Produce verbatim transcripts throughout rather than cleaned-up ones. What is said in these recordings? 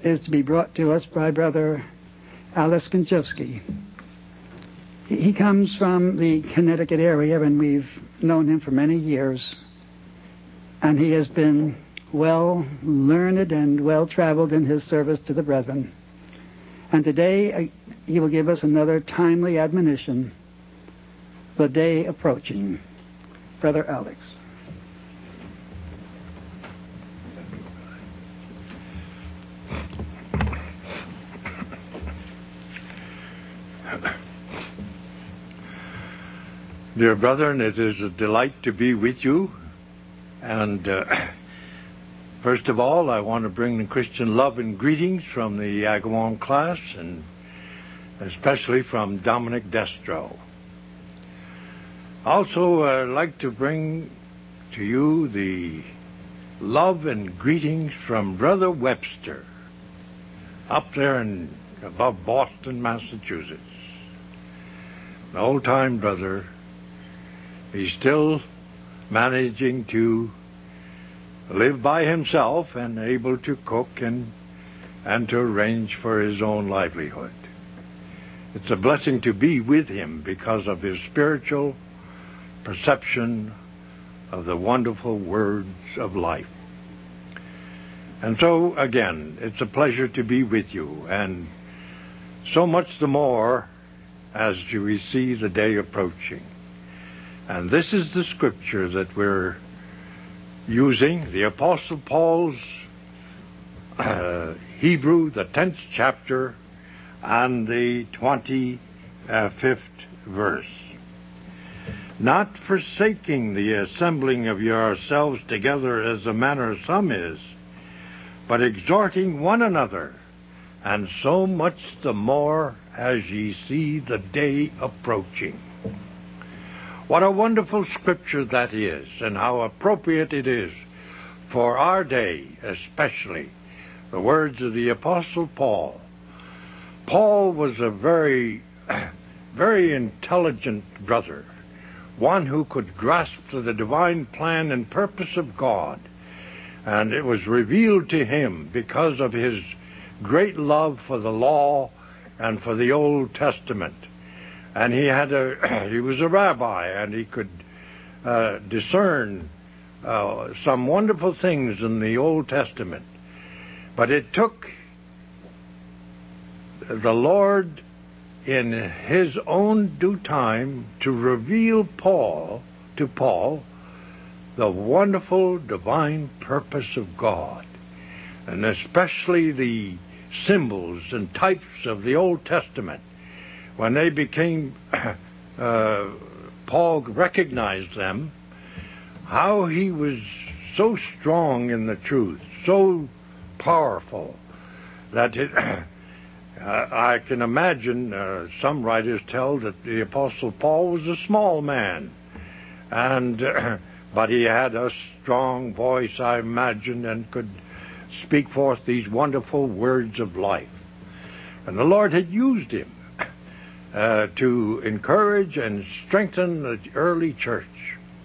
is to be brought to us by Brother Alex Konchevsky. He, he comes from the Connecticut area, and we've known him for many years. And he has been well learned and well traveled in his service to the brethren. And today uh, he will give us another timely admonition, the day approaching. Brother Alex. Dear brethren, it is a delight to be with you. And uh, first of all, I want to bring the Christian love and greetings from the Agawam class, and especially from Dominic Destro. Also, I'd like to bring to you the love and greetings from Brother Webster, up there in above Boston, Massachusetts. An old-time brother. He's still managing to live by himself and able to cook and and to arrange for his own livelihood. It's a blessing to be with him because of his spiritual perception of the wonderful words of life. And so, again, it's a pleasure to be with you, and so much the more as we see the day approaching. And this is the scripture that we're using, the Apostle Paul's uh, Hebrew, the tenth chapter, and the twenty-fifth verse. Not forsaking the assembling of yourselves together as the manner of some is, but exhorting one another, and so much the more as ye see the day approaching. What a wonderful scripture that is, and how appropriate it is for our day, especially the words of the Apostle Paul. Paul was a very, very intelligent brother, one who could grasp the divine plan and purpose of God, and it was revealed to him because of his great love for the law and for the Old Testament. And he had a he was a rabbi, and he could uh, discern uh, some wonderful things in the Old Testament. But it took the Lord in his own due time to reveal Paul to Paul the wonderful divine purpose of God, and especially the symbols and types of the Old Testament. When they became, uh, Paul recognized them, how he was so strong in the truth, so powerful, that it, uh, I can imagine uh, some writers tell that the Apostle Paul was a small man, and uh, but he had a strong voice, I imagine, and could speak forth these wonderful words of life. And the Lord had used him Uh, to encourage and strengthen the early church.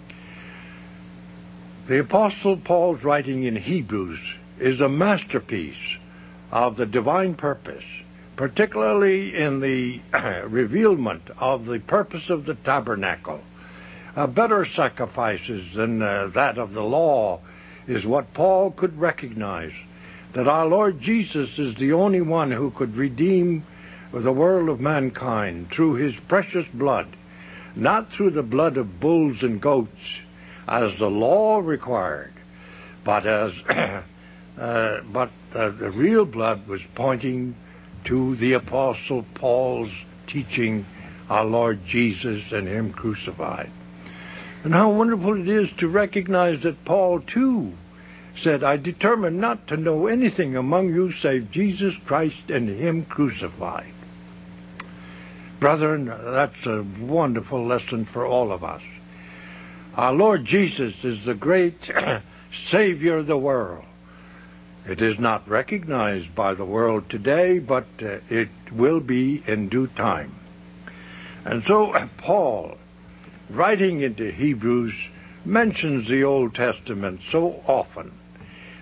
The Apostle Paul's writing in Hebrews is a masterpiece of the divine purpose, particularly in the revealment of the purpose of the tabernacle. Uh, better sacrifices than uh, that of the law is what Paul could recognize, that our Lord Jesus is the only one who could redeem the world of mankind through his precious blood, not through the blood of bulls and goats as the law required, but as uh, but uh, the real blood was pointing to the Apostle Paul's teaching, our Lord Jesus and him crucified. And how wonderful it is to recognize that Paul too said, I determined not to know anything among you save Jesus Christ and him crucified. Brethren, that's a wonderful lesson for all of us. Our Lord Jesus is the great Savior of the world. It is not recognized by the world today, but uh, it will be in due time. And so uh, Paul, writing into Hebrews, mentions the Old Testament so often.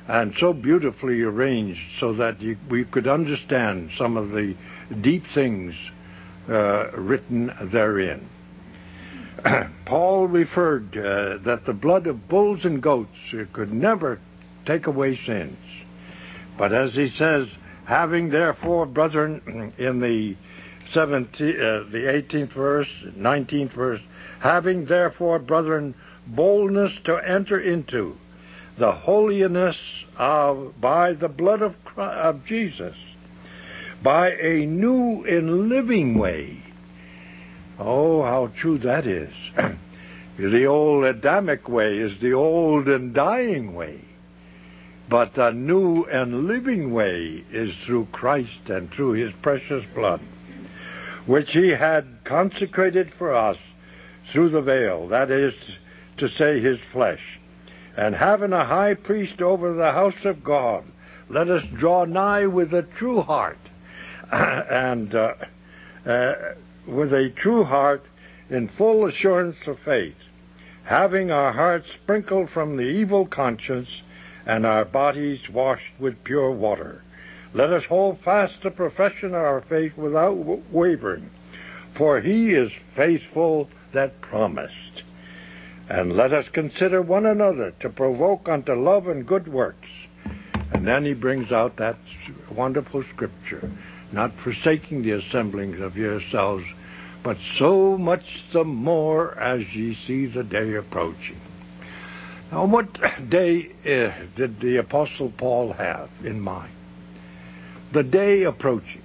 and so beautifully arranged so that you, we could understand some of the deep things uh, written therein. Paul referred uh, that the blood of bulls and goats could never take away sins. But as he says, having therefore, brethren, in the seventeenth, uh, the eighteenth verse, nineteenth verse, having therefore, brethren, boldness to enter into the holiness of by the blood of Christ, of Jesus, by a new and living way. Oh, how true that is. The old Adamic way is the old and dying way. But the new and living way is through Christ and through his precious blood, which he had consecrated for us through the veil, that is to say, his flesh. And having a high priest over the house of God, let us draw nigh with a true heart, and uh, uh, with a true heart in full assurance of faith, having our hearts sprinkled from the evil conscience and our bodies washed with pure water. Let us hold fast the profession of our faith without wavering, for he is faithful that promised. And let us consider one another to provoke unto love and good works. And then he brings out that wonderful scripture, not forsaking the assemblings of yourselves, but so much the more as ye see the day approaching. Now, what day uh, did the Apostle Paul have in mind? The day approaching.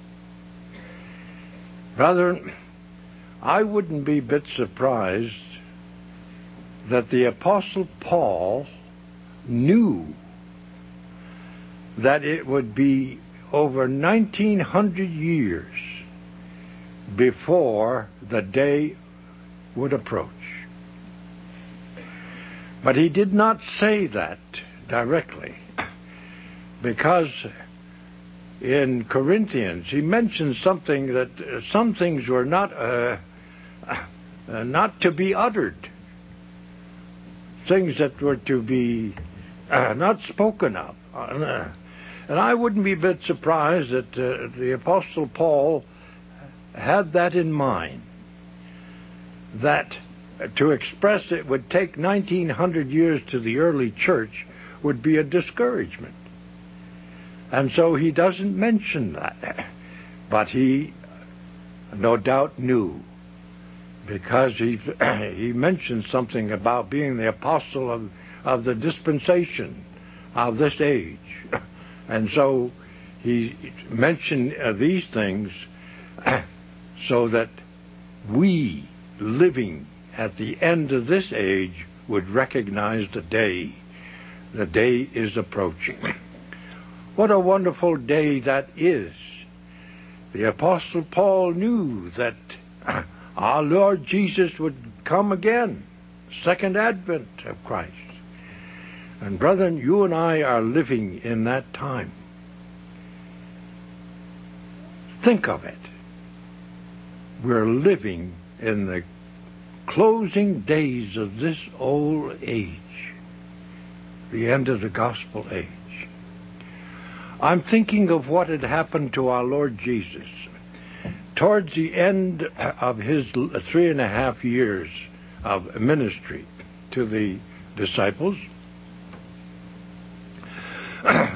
Brethren, I wouldn't be a bit surprised that the Apostle Paul knew that it would be over nineteen hundred years before the day would approach. But he did not say that directly, because in Corinthians he mentioned something that uh, some things were not uh, uh, not to be uttered, things that were to be uh, not spoken of. Uh, and I wouldn't be a bit surprised that uh, the Apostle Paul had that in mind, that to express it would take nineteen hundred years to the early church would be a discouragement. And so he doesn't mention that. But he no doubt knew, because he he mentioned something about being the apostle of, of the dispensation of this age. And so he mentioned uh, these things so that we, living at the end of this age, would recognize the day. The day is approaching. What a wonderful day that is. The Apostle Paul knew that our Lord Jesus would come again, second advent of Christ. And brethren, you and I are living in that time. Think of it. We're living in the closing days of this old age, the end of the gospel age. I'm thinking of what had happened to our Lord Jesus towards the end of his three and a half years of ministry to the disciples. uh,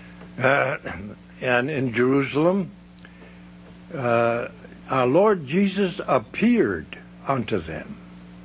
and in Jerusalem, uh, our Lord Jesus appeared unto them.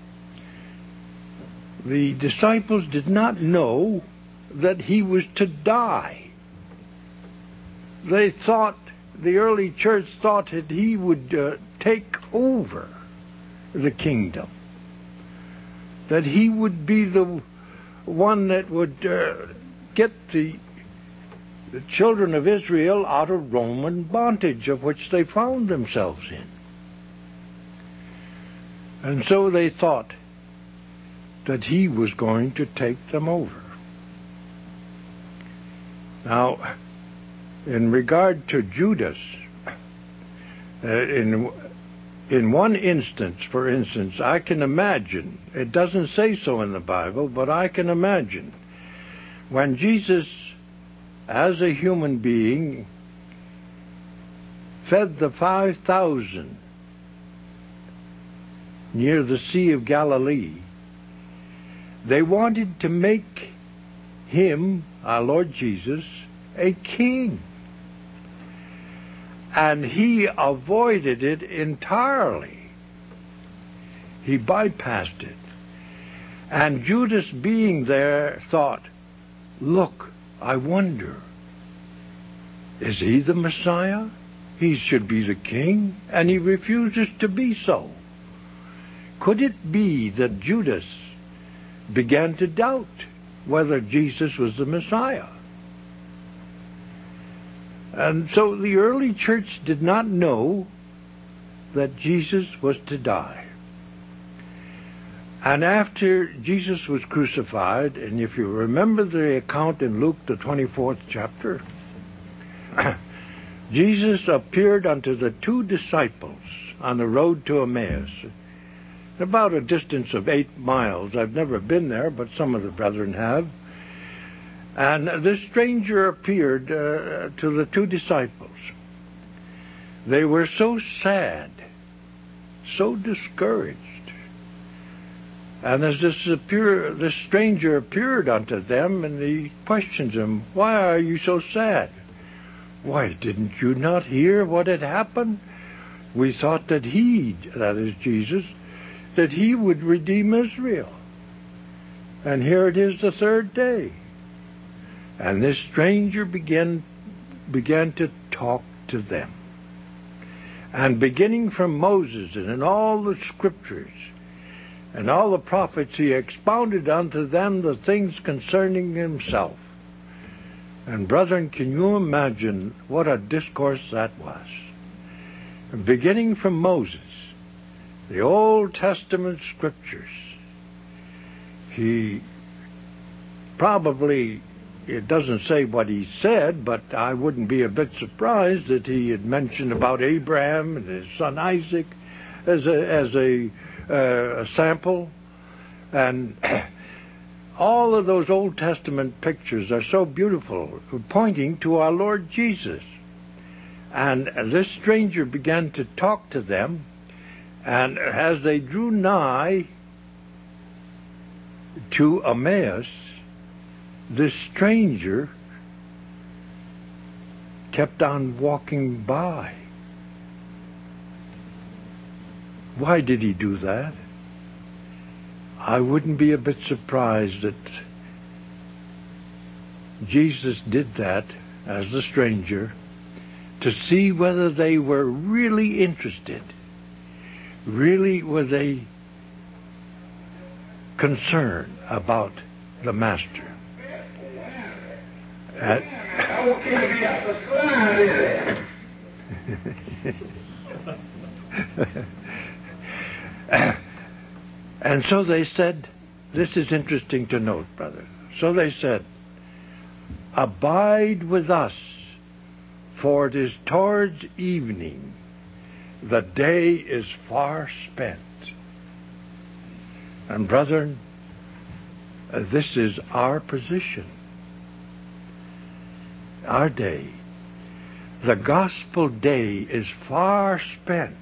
The disciples did not know that he was to die. They thought, the early church thought that he would uh, take over the kingdom, that he would be the one that would uh, get the, the children of Israel out of Roman bondage of which they found themselves in. And so they thought that he was going to take them over. Now, in regard to Judas, uh, in in one instance, for instance, I can imagine, it doesn't say so in the Bible, but I can imagine when Jesus, as a human being, fed the five thousand near the Sea of Galilee, they wanted to make him, our Lord Jesus, a king. And he avoided it entirely. He bypassed it. And Judas, being there, thought, look, I wonder, is he the Messiah? He should be the king, and he refuses to be so. Could it be that Judas began to doubt whether Jesus was the Messiah? And so the early church did not know that Jesus was to die. And after Jesus was crucified, and if you remember the account in Luke, the twenty-fourth chapter, Jesus appeared unto the two disciples on the road to Emmaus, about a distance of eight miles. I've never been there, but some of the brethren have. And this stranger appeared uh, to the two disciples. They were so sad, so discouraged. And as this, appear, this stranger appeared unto them, and he questions them, why are you so sad? Why, didn't you not hear what had happened? We thought that he, that is Jesus, that he would redeem Israel. And here it is the third day. And this stranger began, began to talk to them. And beginning from Moses and in all the scriptures and all the prophets, he expounded unto them the things concerning himself. And brethren, can you imagine what a discourse that was? And beginning from Moses, the Old Testament scriptures, he probably, it doesn't say what he said, but I wouldn't be a bit surprised that he had mentioned about Abraham and his son Isaac as a, as a, uh, a sample. And all of those Old Testament pictures are so beautiful, pointing to our Lord Jesus. And this stranger began to talk to them, and as they drew nigh to Emmaus, this stranger kept on walking by. Why did he do that? I wouldn't be a bit surprised that Jesus did that as the stranger to see whether they were really interested. Really were they concerned about the Master. At and so they said, this is interesting to note, brother. So they said, abide with us, for it is towards evening. The day is far spent. And brethren, this is our position. Our day. The gospel day is far spent.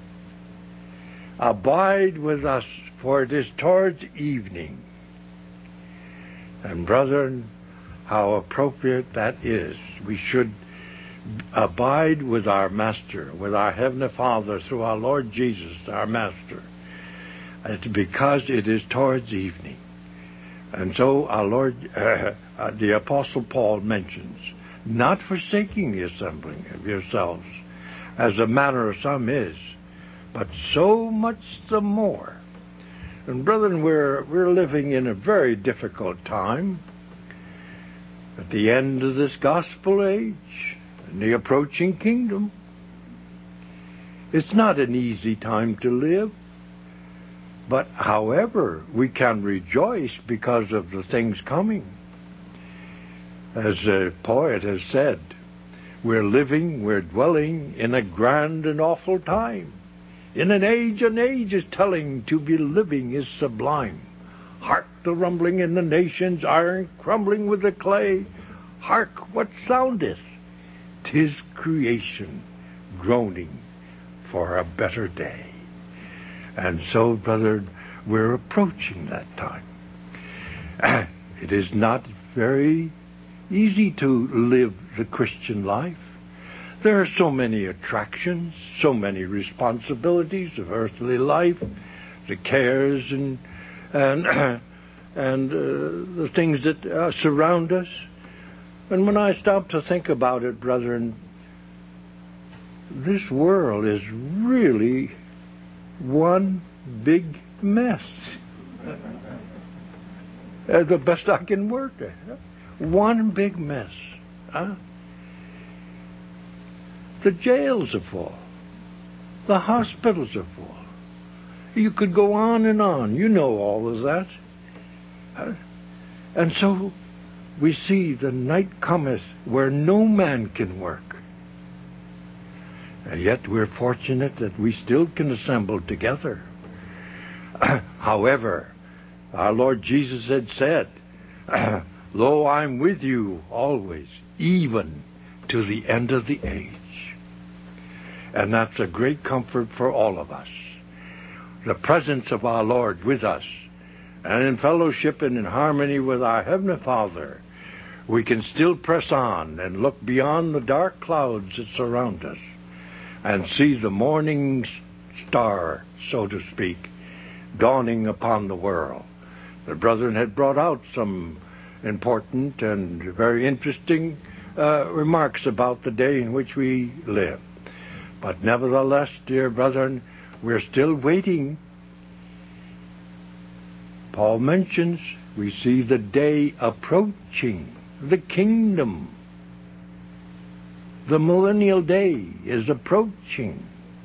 Abide with us, for it is towards evening. And brethren, how appropriate that is. We should abide with our Master, with our Heavenly Father, through our Lord Jesus, our Master. It's because it is towards evening. And so our Lord, uh, uh, the Apostle Paul mentions, not forsaking the assembling of yourselves, as the manner of some is, but so much the more. And brethren, we're, we're living in a very difficult time. At the end of this gospel age, in the approaching kingdom, it's not an easy time to live. But however, we can rejoice because of the things coming. As a poet has said, we're living, we're dwelling in a grand and awful time. In an age, an age is telling, to be living is sublime. Hark the rumbling in the nations, iron crumbling with the clay. Hark, what soundeth? 'Tis creation groaning for a better day. And so, brother, we're approaching that time. It is not very easy to live the Christian life. There are so many attractions, so many responsibilities of earthly life, the cares and and and uh, the things that uh, surround us. And when I stop to think about it, brethren, this world is really one big mess. Uh, the best I can word it. One big mess. Huh? The jails are full. The hospitals are full. You could go on and on. You know all of that. Huh? And so we see the night cometh where no man can work. And yet we're fortunate that we still can assemble together. However, our Lord Jesus had said, Lo, I'm with you always, even to the end of the age. And that's a great comfort for all of us. The presence of our Lord with us, and in fellowship and in harmony with our Heavenly Father, we can still press on and look beyond the dark clouds that surround us and see the morning star, so to speak, dawning upon the world. The brethren had brought out some important and very interesting uh, remarks about the day in which we live. But nevertheless, dear brethren, we're still waiting. Paul mentions we see the day approaching, the kingdom. The millennial day is approaching.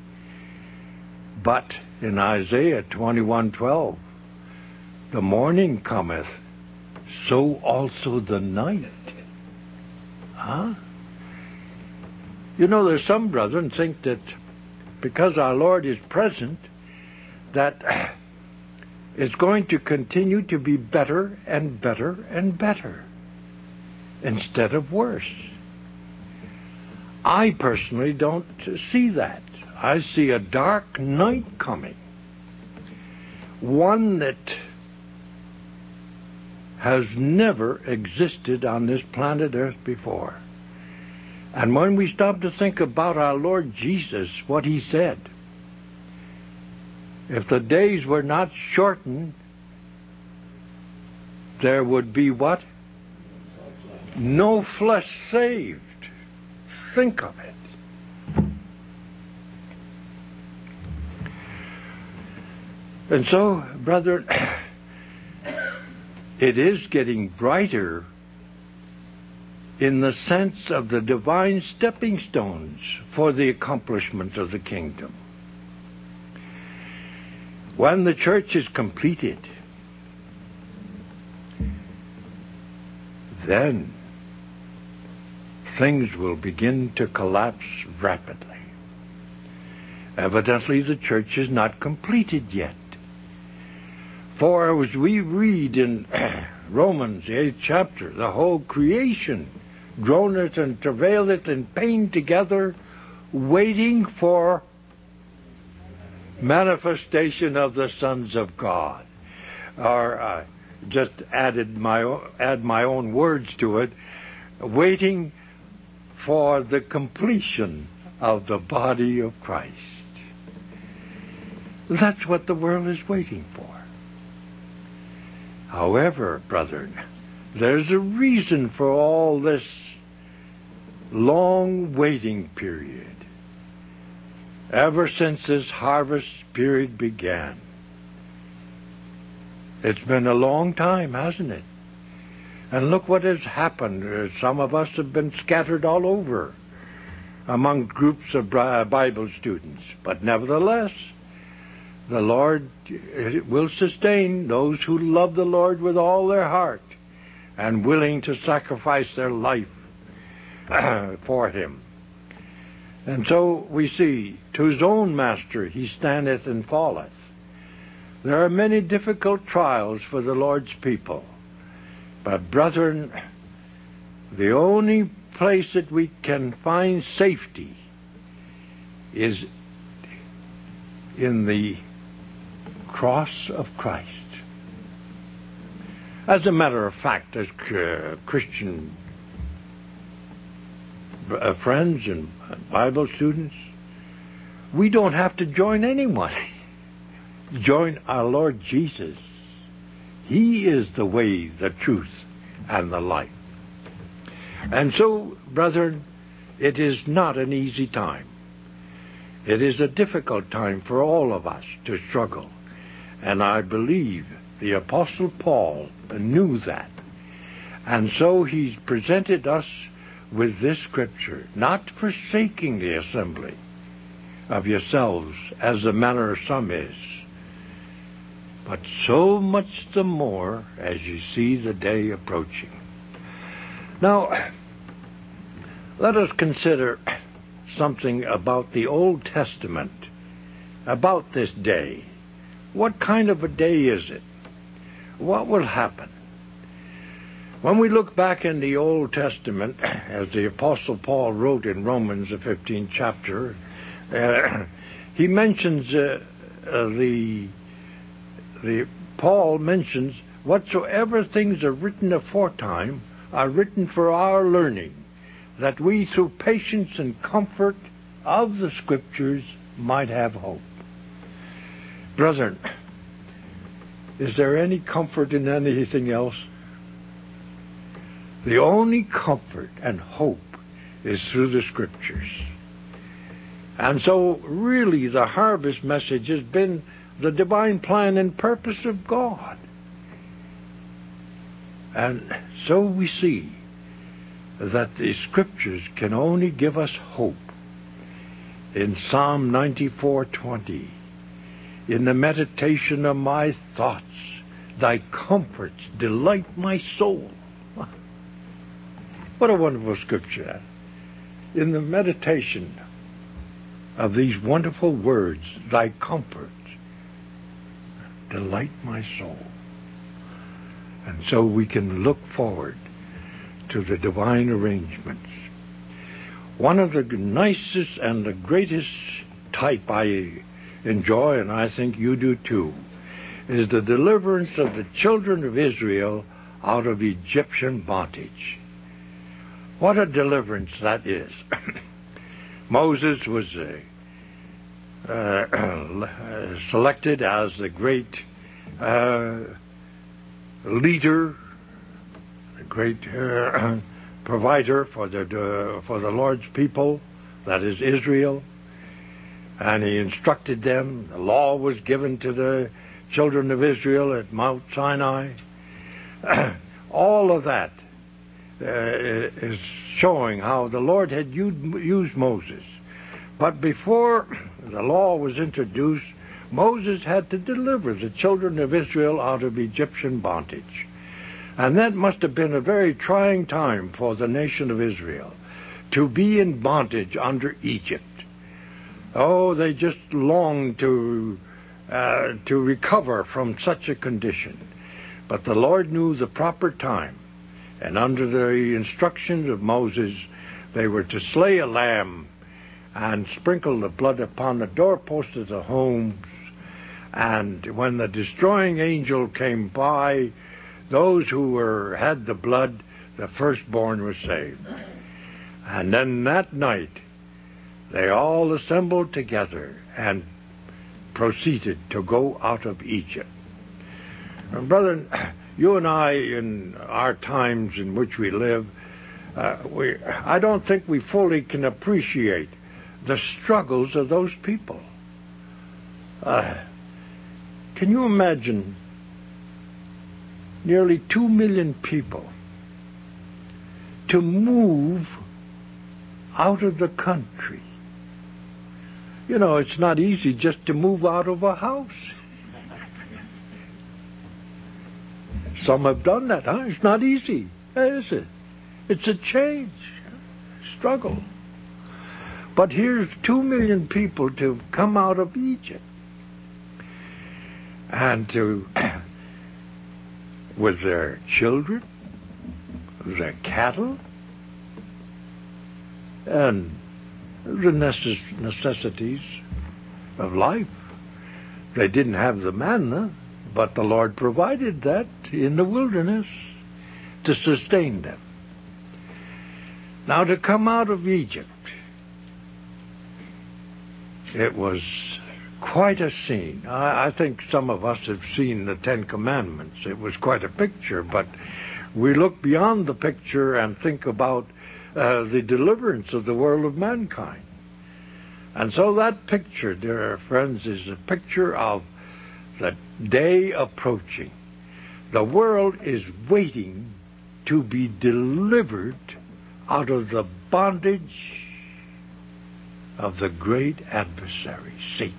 But in Isaiah twenty-one twelve, the morning cometh, so also the night. Huh? You know, there's some brethren think that because our Lord is present, that it's going to continue to be better and better and better instead of worse. I personally don't see that. I see a dark night coming, one that has never existed on this planet Earth before. And when we stop to think about our Lord Jesus, what he said, if the days were not shortened, there would be what? No flesh saved. Think of it. And so, brethren, it is getting brighter in the sense of the divine stepping stones for the accomplishment of the kingdom. When the church is completed, then things will begin to collapse rapidly. Evidently, the church is not completed yet. For as we read in Romans, the eighth chapter, the whole creation groaneth and travaileth in pain together, waiting for manifestation of the sons of God. Or uh, just added my add my own words to it, waiting for the completion of the body of Christ. That's what the world is waiting for. However, brethren, there's a reason for all this long waiting period. Ever since this harvest period began. It's been a long time, hasn't it? And look what has happened. Some of us have been scattered all over among groups of Bible students. But nevertheless, the Lord will sustain those who love the Lord with all their heart and willing to sacrifice their life for him. And so we see, to his own master he standeth and falleth. There are many difficult trials for the Lord's people. But, brethren, the only place that we can find safety is in the cross of Christ. As a matter of fact, as uh, Christian uh, friends and Bible students, we don't have to join anyone. Join our Lord Jesus. He is the way, the truth, and the life. And so, brethren, it is not an easy time. It is a difficult time for all of us to struggle. And I believe the Apostle Paul knew that. And so he's presented us with this scripture, not forsaking the assembly of yourselves, as the manner of some is, but so much the more as you see the day approaching. Now, let us consider something about the Old Testament, about this day. What kind of a day is it? What will happen? When we look back in the Old Testament, as the Apostle Paul wrote in Romans, the fifteenth chapter, uh, he mentions uh, uh, the, the Paul mentions, whatsoever things are written aforetime are written for our learning, that we through patience and comfort of the Scriptures might have hope. Brethren, is there any comfort in anything else? The only comfort and hope is through the Scriptures. And so, really, the harvest message has been the divine plan and purpose of God. And so we see that the Scriptures can only give us hope. In Psalm ninety-four twenty, in the meditation of my thoughts, thy comforts delight my soul. What a wonderful scripture. In the meditation of these wonderful words, thy comforts delight my soul. And so we can look forward to the divine arrangements. One of the nicest and the greatest type I enjoy, and I think you do too, is the deliverance of the children of Israel out of Egyptian bondage. What a deliverance that is. Moses was uh, uh, selected as the great uh, leader, the great uh, provider for the uh, for the Lord's people, that is Israel. And he instructed them. The law was given to the children of Israel at Mount Sinai. All of that uh, is showing how the Lord had used Moses. But before the law was introduced, Moses had to deliver the children of Israel out of Egyptian bondage. And that must have been a very trying time for the nation of Israel, to be in bondage under Egypt. Oh, they just longed to uh, to recover from such a condition. But the Lord knew the proper time, and under the instructions of Moses, they were to slay a lamb and sprinkle the blood upon the doorposts of the homes. And when the destroying angel came by, those who were had the blood, the firstborn was saved. And then that night, they all assembled together and proceeded to go out of Egypt. And brethren, you and I, in our times in which we live, uh, we, I don't think we fully can appreciate the struggles of those people. Uh, can you imagine nearly two million people to move out of the country? You know, it's not easy just to move out of a house. Some have done that, huh? It's not easy, is it? It's a change, struggle. But here's two million people to come out of Egypt. and to with their children, their cattle, and the necess- necessities of life. They didn't have the manna, but the Lord provided that in the wilderness to sustain them. Now, to come out of Egypt, it was quite a scene. I, I think some of us have seen the Ten Commandments. It was quite a picture, but we look beyond the picture and think about uh, the deliverance of the world of mankind. And so that picture, dear friends, is a picture of the day approaching. The world is waiting to be delivered out of the bondage of the great adversary, Satan.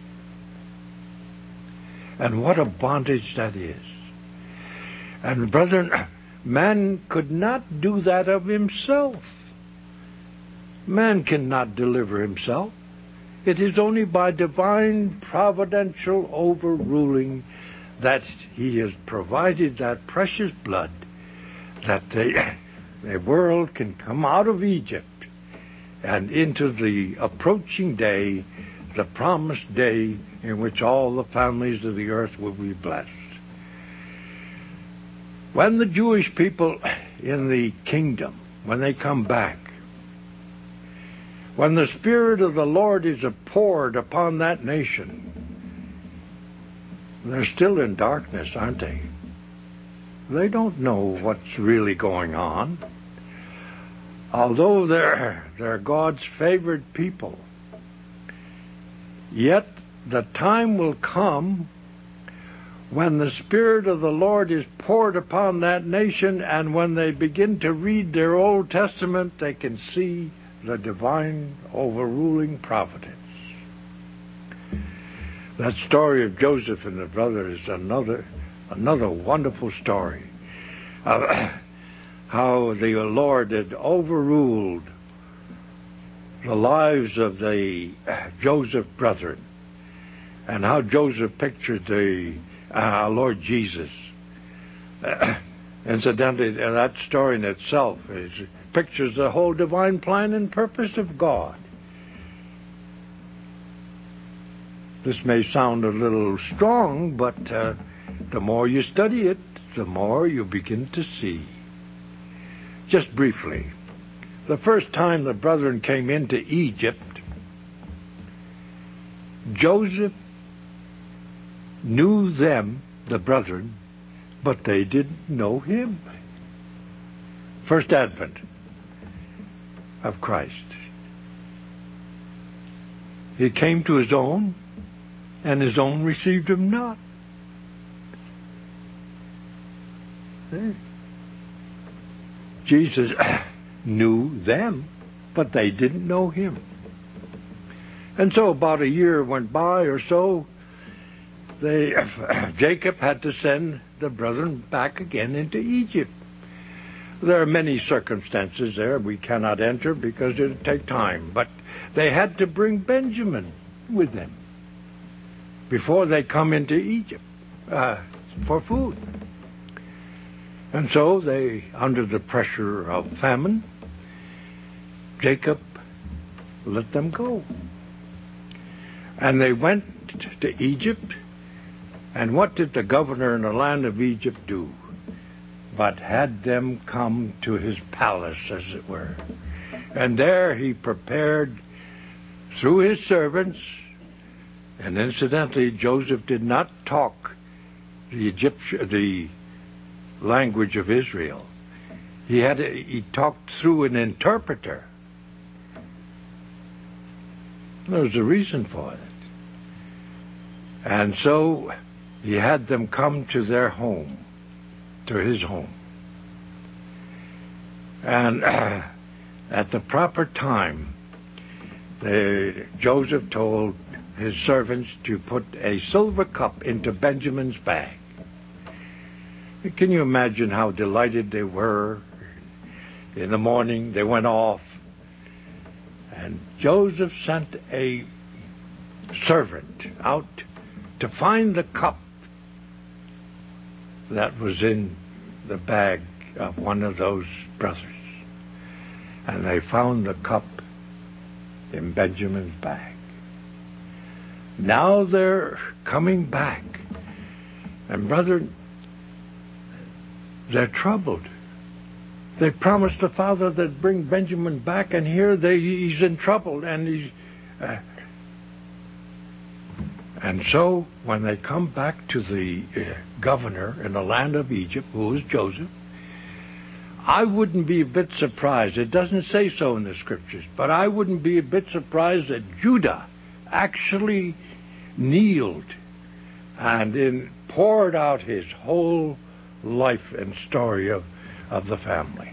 And what a bondage that is. And brethren, man could not do that of himself. Man cannot deliver himself. It is only by divine providential overruling that he has provided that precious blood that the, the world can come out of Egypt and into the approaching day, the promised day in which all the families of the earth will be blessed. When the Jewish people in the kingdom, when they come back, when the Spirit of the Lord is poured upon that nation, they're still in darkness, aren't they? They don't know what's really going on. Although they're, they're God's favored people, yet the time will come when the Spirit of the Lord is poured upon that nation, and when they begin to read their Old Testament, they can see the divine overruling providence. That story of Joseph and the brother is another another wonderful story of how the Lord had overruled the lives of the Joseph brethren, and how Joseph pictured the uh, Lord Jesus. Uh, incidentally, that story in itself is pictures the whole divine plan and purpose of God. This may sound a little strong, but uh, the more you study it, the more you begin to see. Just briefly, the first time the brethren came into Egypt, Joseph knew them, the brethren, but they didn't know him. First advent of Christ. He came to his own, and his own received him not. Jesus knew them, but they didn't know him. And so about a year went by or so, they, Jacob had to send the brethren back again into Egypt. There are many circumstances there we cannot enter because it would take time. But they had to bring Benjamin with them before they come into Egypt uh, for food. And so they, under the pressure of famine, Jacob let them go. And they went to Egypt. And what did the governor in the land of Egypt do? But had them come to his palace, as it were. And there he prepared, through his servants, and incidentally, Joseph did not talk the Egyptian, the language of Israel. He had a, he talked through an interpreter. There was a reason for it. And so he had them come to their home, to his home. And uh, at the proper time, they, Joseph told his servants to put a silver cup into Benjamin's bag. Can you imagine how delighted they were? In the morning, they went off, and Joseph sent a servant out to find the cup that was in the bag of one of those brothers. And they found the cup in Benjamin's bag. Now they're coming back. And brother, they're troubled. They promised the father they'd bring Benjamin back, and here they, he's in trouble. And he's, uh, and so when they come back to the uh, governor in the land of Egypt, who is Joseph, I wouldn't be a bit surprised. It doesn't say so in the scriptures, but I wouldn't be a bit surprised that Judah actually kneeled and in, poured out his whole life and story of, of the family.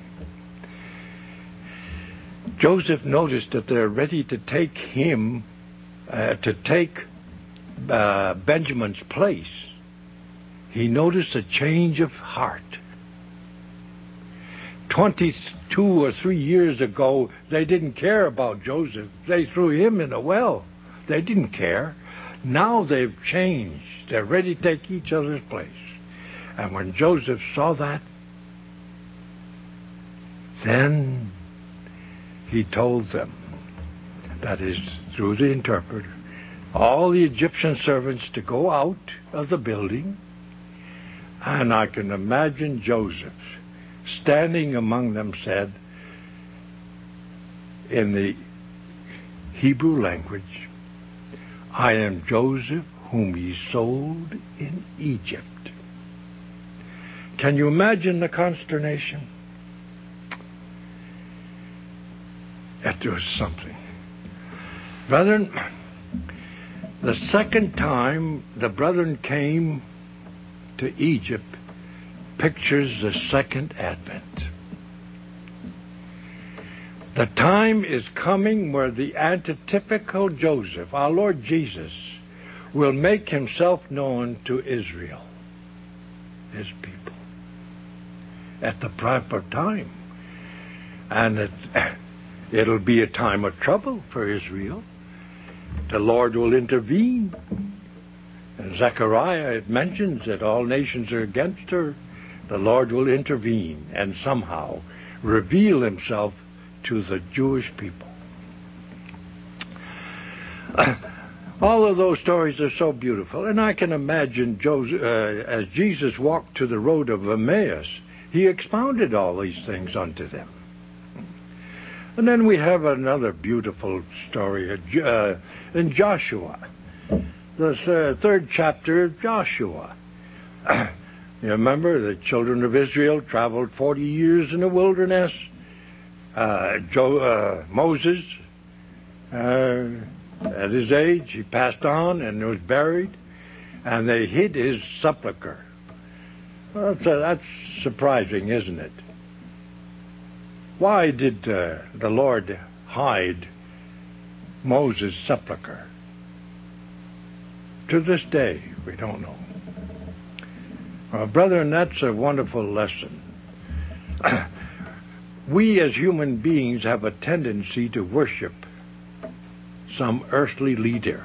Joseph noticed that they're ready to take him, uh, to take uh, Benjamin's place. He noticed a change of heart. Twenty-two or three years ago, they didn't care about Joseph. They threw him in a well. They didn't care. Now they've changed. They're ready to take each other's place. And when Joseph saw that, then he told them, that is, through the interpreter, all the Egyptian servants to go out of the building. And I can imagine Joseph standing among them said, in the Hebrew language, I am Joseph, whom ye sold in Egypt. Can you imagine the consternation? It was something. Brethren, the second time the brethren came to Egypt pictures the second advent. The time is coming where the antitypical Joseph, our Lord Jesus, will make himself known to Israel, his people, at the proper time. And it, it'll be a time of trouble for Israel. The Lord will intervene. In Zechariah, it mentions that all nations are against her. The Lord will intervene and somehow reveal himself to the Jewish people. All of those stories are so beautiful, and I can imagine Joseph, uh, as Jesus walked to the road of Emmaus, he expounded all these things unto them. And then we have another beautiful story uh, in Joshua, the uh, third chapter of Joshua. You remember the children of Israel traveled forty years in the wilderness. Uh, Jo- uh, Moses, uh, at his age, he passed on and was buried, and they hid his sepulcher. Well, that's, uh, that's surprising, isn't it? Why did uh, the Lord hide Moses' sepulcher? To this day, we don't know. Well, brethren, that's a wonderful lesson. We as human beings have a tendency to worship some earthly leader.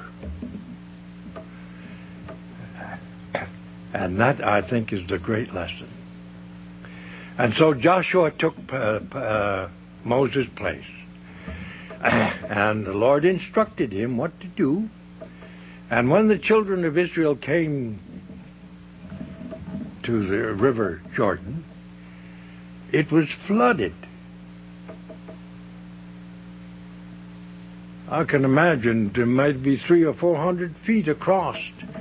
And that, I think, is the great lesson. And so Joshua took uh, uh, Moses' place. And the Lord instructed him what to do. And when the children of Israel came to the river Jordan, it was flooded. I can imagine there might be three or four hundred feet across.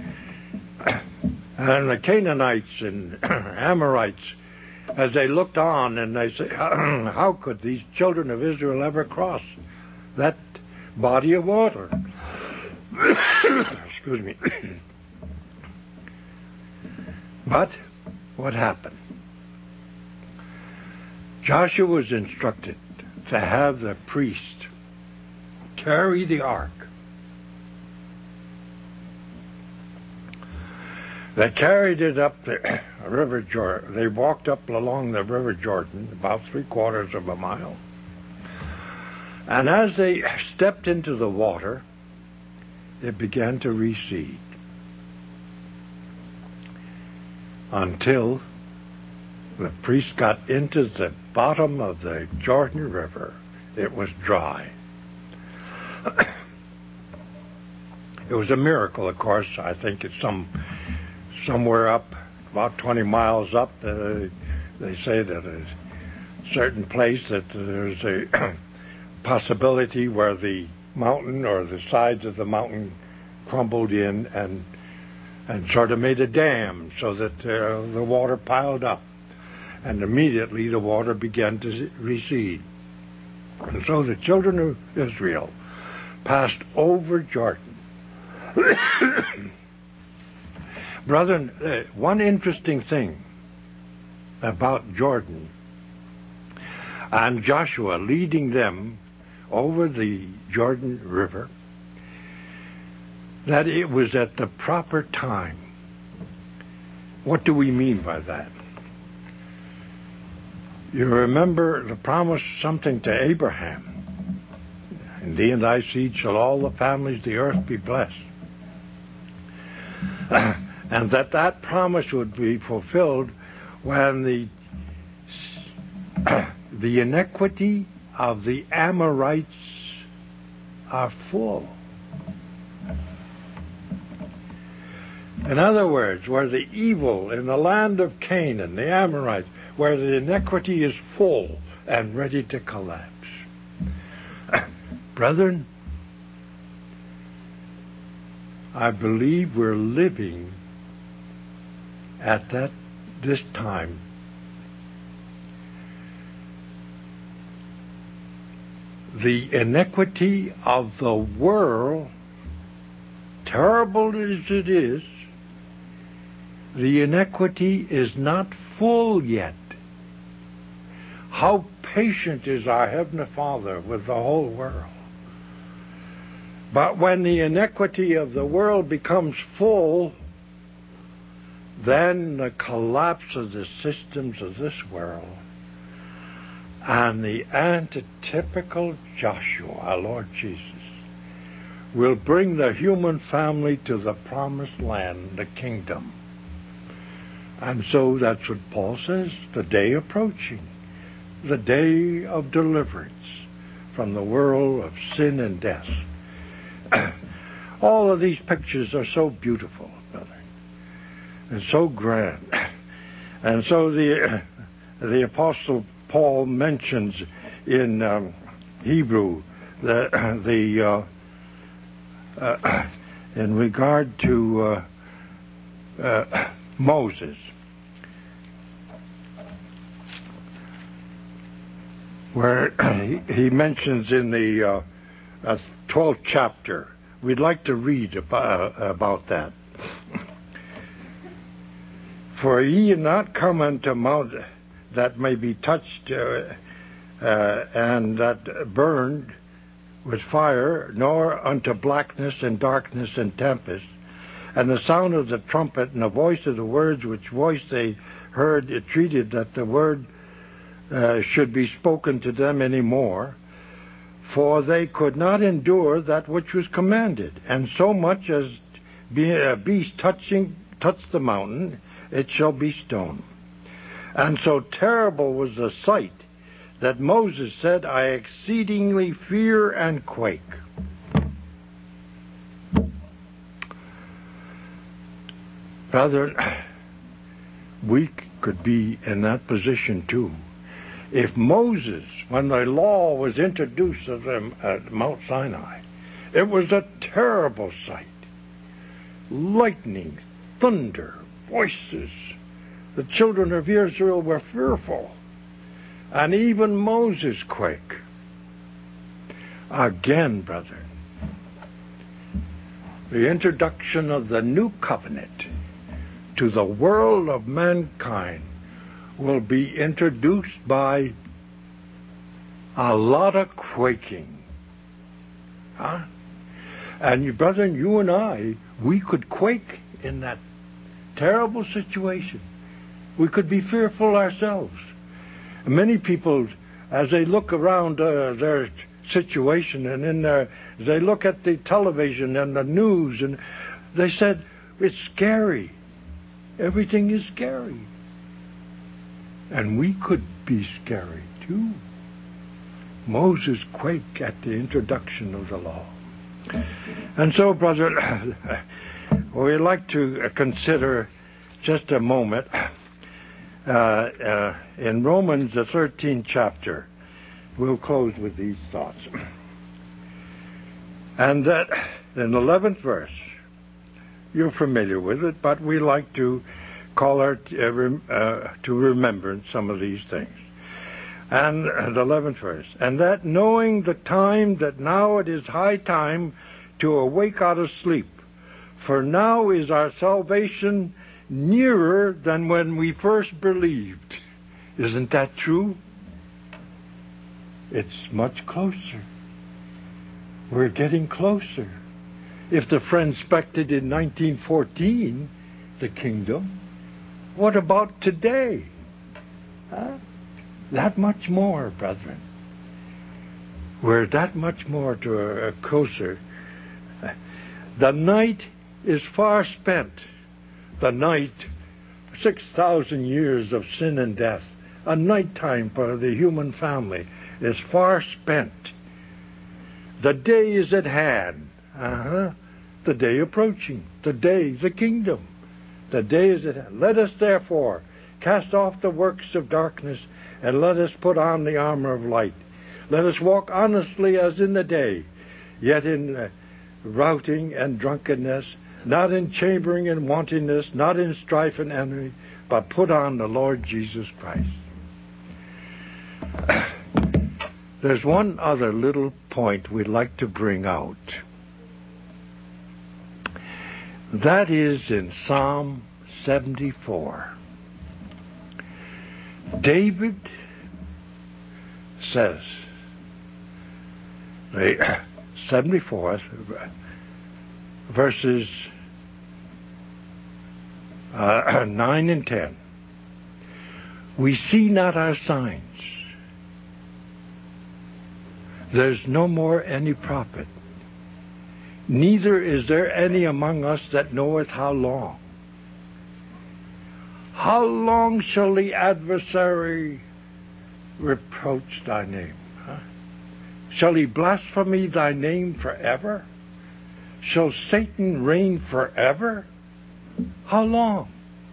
And the Canaanites and Amorites, as they looked on, and they said, how could these children of Israel ever cross that body of water? Excuse me. But what happened? Joshua was instructed to have the priest carry the ark. They carried it up the river Jordan. They walked up along the river Jordan, about three quarters of a mile. And as they stepped into the water, it began to recede. until the priest got into the bottom of the Jordan River. It was dry. It was a miracle, of course. I think it's some somewhere up, about twenty miles up. Uh, they say that a certain place that there's a possibility where the mountain or the sides of the mountain crumbled in and and sort of made a dam so that uh, the water piled up. And immediately the water began to recede. And so the children of Israel passed over Jordan. Brethren, uh, one interesting thing about Jordan and Joshua leading them over the Jordan River, that it was at the proper time. What do we mean by that? You remember the promise, something to Abraham. In thee and thy seed shall all the families of the earth be blessed. Uh, and that that promise would be fulfilled when the uh, the iniquity of the Amorites are full. In other words, where the evil in the land of Canaan, the Amorites, where the iniquity is full and ready to collapse. Brethren, I believe we're living at that this time. The iniquity of the world, terrible as it is, the iniquity is not full yet. How patient is our Heavenly Father with the whole world. But when the iniquity of the world becomes full, then the collapse of the systems of this world and the antitypical Joshua, our Lord Jesus, will bring the human family to the promised land, the kingdom. And so that's what Paul says, the day approaching, the day of deliverance from the world of sin and death. All of these pictures are so beautiful, brother, and so grand. And so the uh, the Apostle Paul mentions in um, Hebrew the the uh, uh, in regard to uh, uh, Moses, where he, he mentions in the uh, uh, twelfth chapter. We'd like to read about, uh, about that. For ye are not come unto mount that may be touched uh, uh, and that burned with fire, nor unto blackness and darkness and tempest, and the sound of the trumpet and the voice of the words which voice they heard entreated that the word uh, should be spoken to them any more. For they could not endure that which was commanded, and so much as be a beast touching touch the mountain, it shall be stoned. And so terrible was the sight that Moses said, I exceedingly fear and quake. Brother, we could be in that position too. If Moses, when the law was introduced to them at Mount Sinai, it was a terrible sight. Lightning, thunder, voices. The children of Israel were fearful. And even Moses quaked. Again, brethren, the introduction of the new covenant to the world of mankind will be introduced by a lot of quaking. Huh? And you, brethren, you and I, we could quake in that terrible situation. We could be fearful ourselves. Many people, as they look around uh, their situation and in their, they look at the television and the news, and they said, it's scary. Everything is scary. And we could be scary too. Moses quaked at the introduction of the law. And so, brother, we'd like to consider just a moment uh, uh, in Romans, the thirteenth chapter. We'll close with these thoughts. And that in the eleventh verse, you're familiar with it, but we like to call our, uh, uh, to remember some of these things. And the eleventh verse, and that knowing the time, that now it is high time to awake out of sleep, for now is our salvation nearer than when we first believed. Isn't that true? It's much closer. We're getting closer. If the friends expected in nineteen fourteen the kingdom, what about today? Huh? That much more, brethren. We're that much more to a, a closer. The night is far spent. The night, six thousand years of sin and death, a nighttime for the human family, is far spent. The day is at hand. Uh-huh. The day approaching. The day, the kingdom. The day is at hand. Let us therefore cast off the works of darkness, and let us put on the armor of light. Let us walk honestly as in the day, yet in uh, routing and drunkenness, not in chambering and wantonness, not in strife and envy, but put on the Lord Jesus Christ. There's one other little point we'd like to bring out. That is in Psalm seventy-four. David says, the seventy-fourth, verses uh, nine and ten. We see not our signs. There's no more any prophet. Neither is there any among us that knoweth how long. How long shall the adversary reproach thy name? Huh? Shall he blaspheme thy name forever? Shall Satan reign forever? How long?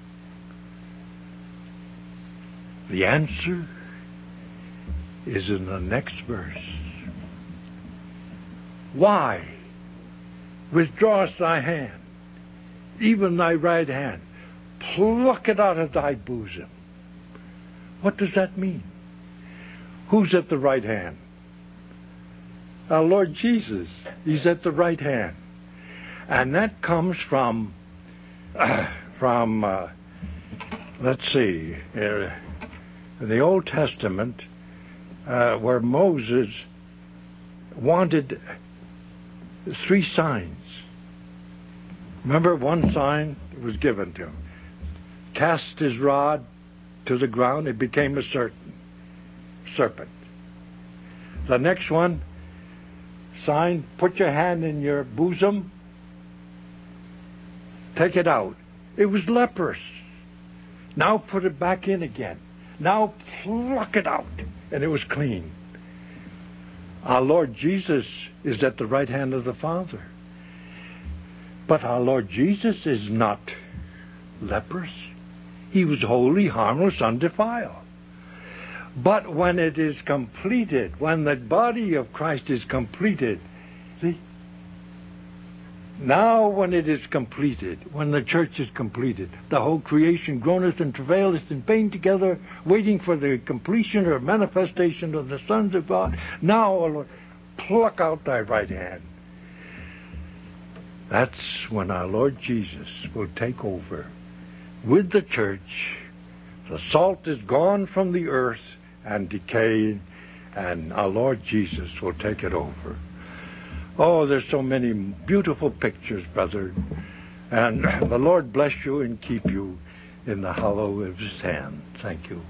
The answer is in the next verse. Why withdrawest thy hand, even thy right hand? Pluck it out of thy bosom. What does that mean? Who's at the right hand? Our Lord Jesus. He's at the right hand. And that comes from, uh, from uh, let's see, uh, the Old Testament, uh, where Moses wanted three signs. Remember, one sign was given to him. Cast his rod to the ground, it became a certain serpent. The next one, sign, put your hand in your bosom, take it out. It was leprous. Now put it back in again. Now pluck it out, and it was clean. Our Lord Jesus is at the right hand of the Father. But our Lord Jesus is not leprous. He was holy, harmless, undefiled. But when it is completed, when the body of Christ is completed, see, now when it is completed, when the church is completed, the whole creation groaneth and travaileth in pain together, waiting for the completion or manifestation of the sons of God. Now, O Lord, pluck out thy right hand. That's when our Lord Jesus will take over with the church. The salt is gone from the earth and decayed, and our Lord Jesus will take it over. Oh, there's so many beautiful pictures, brother. And the Lord bless you and keep you in the hollow of his hand. Thank you.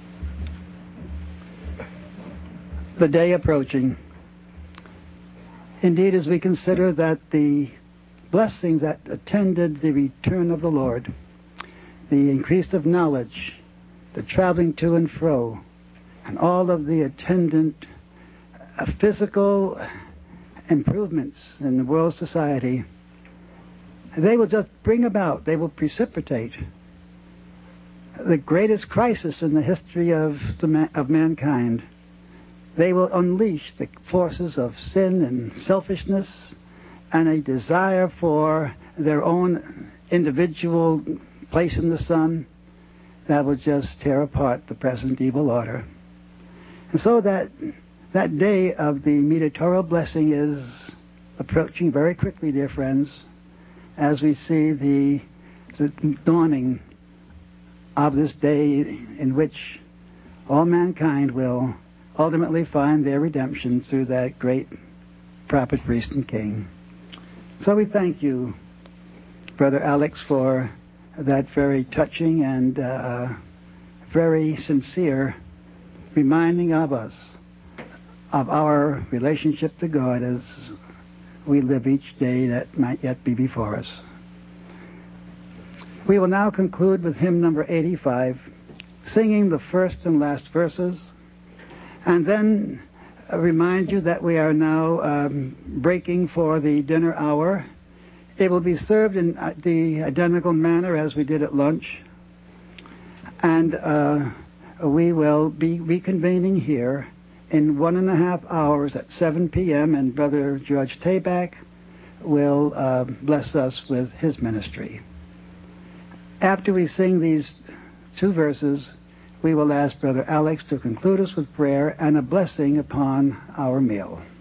The day approaching. Indeed, as we consider that the blessings that attended the return of the Lord, the increase of knowledge, the traveling to and fro, and all of the attendant uh, physical improvements in the world society, they will just bring about, they will precipitate the greatest crisis in the history of, the ma- of mankind. They will unleash the forces of sin and selfishness and a desire for their own individual place in the sun that will just tear apart the present evil order. And so that that day of the mediatorial blessing is approaching very quickly, dear friends, as we see the, the dawning of this day in which all mankind will ultimately find their redemption through that great prophet, priest, and king. So we thank you, Brother Alex, for that very touching and uh, very sincere reminding of us of our relationship to God as we live each day that might yet be before us. We will now conclude with hymn number eighty-five, singing the first and last verses, and then uh, remind you that we are now um, breaking for the dinner hour. It will be served in uh, the identical manner as we did at lunch, and uh, we will be reconvening here in one and a half hours at seven p.m., and Brother George Tabak will uh, bless us with his ministry. After we sing these two verses, we will ask Brother Alex to conclude us with prayer and a blessing upon our meal.